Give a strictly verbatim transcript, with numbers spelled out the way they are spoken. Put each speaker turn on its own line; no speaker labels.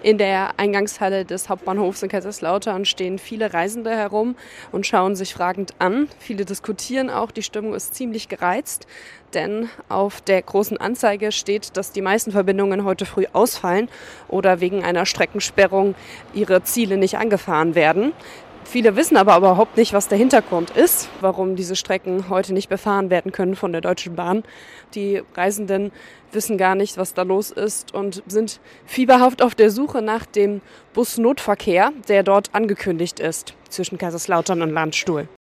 In der Eingangshalle des Hauptbahnhofs in Kaiserslautern stehen viele Reisende herum und schauen sich fragend an. Viele diskutieren auch, die Stimmung ist ziemlich gereizt, denn auf der großen Anzeige steht, dass die meisten Verbindungen heute früh ausfallen oder wegen einer Streckensperrung ihre Ziele nicht angefahren werden. Viele wissen aber überhaupt nicht, was der Hintergrund ist, warum diese Strecken heute nicht befahren werden können von der Deutschen Bahn. Die Reisenden wissen gar nicht, was da los ist und sind fieberhaft auf der Suche nach dem Busnotverkehr, der dort angekündigt ist zwischen Kaiserslautern und Landstuhl.